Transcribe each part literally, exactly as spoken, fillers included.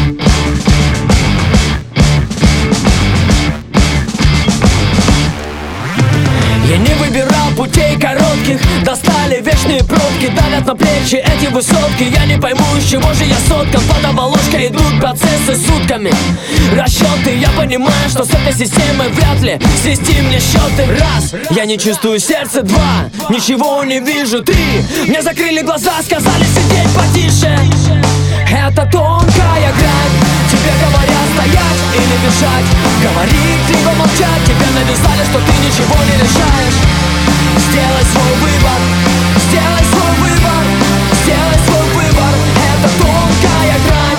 Я не выбирал путей коротких, достали вечные пробки, давят на плечи эти высотки. Я не пойму, из чего же я соткан. Под оболочкой идут процессы сутками. Расчеты, я понимаю, что с этой системой вряд ли свести мне счеты. Раз, я не чувствую сердце. Два, ничего не вижу. Три, мне закрыли глаза, сказали сидеть потише. Это тонкая грань. Тебе говорят стоять или бежать, говорить либо молчать. Тебе навязали, что ты ничего не решаешь. Сделай свой выбор, сделай свой выбор, сделай свой выбор. Это тонкая грань,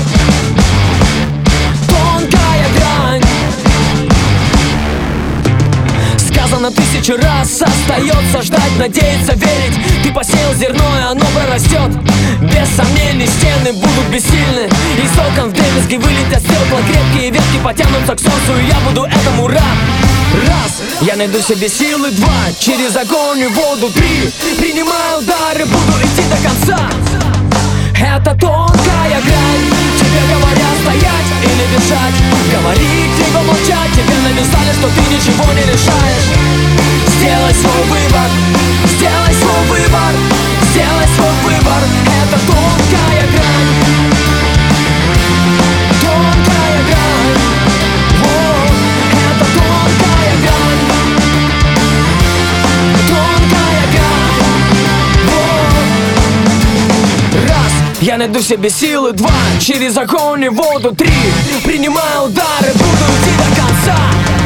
тонкая грань. Сказано тысячу раз, остается ждать, надеяться, верить. Ты посеял зерно, и оно прорастет. Без сомнений стены будут бессильны. Из окон вдребезги вылетят стекла. Крепкие ветки потянутся к солнцу, и я буду этому рад. Раз, я найду в себе силы. Два, через огонь и воду. Три, принимаю удары, буду идти до конца. Это тонкая грань. Тебе говорят стоять или бежать, говорить либо молчать. Тебе навязали, что ты ничего не решаешь. Сделай свой выбор, сделай свой выбор, сделай свой выбор. Это тонкая грань, тонкая грань. О, это тонкая грань, тонкая грань. О. Раз, я найду в себе силы. Два, через огонь и воду. Три, принимаю удары, буду идти до конца.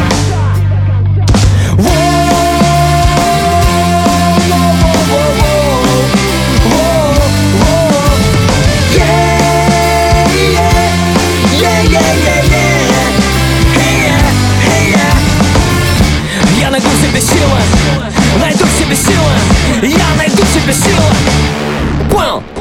Я найду в себе силы, найду в себе силы, я найду в себе силы. Понял?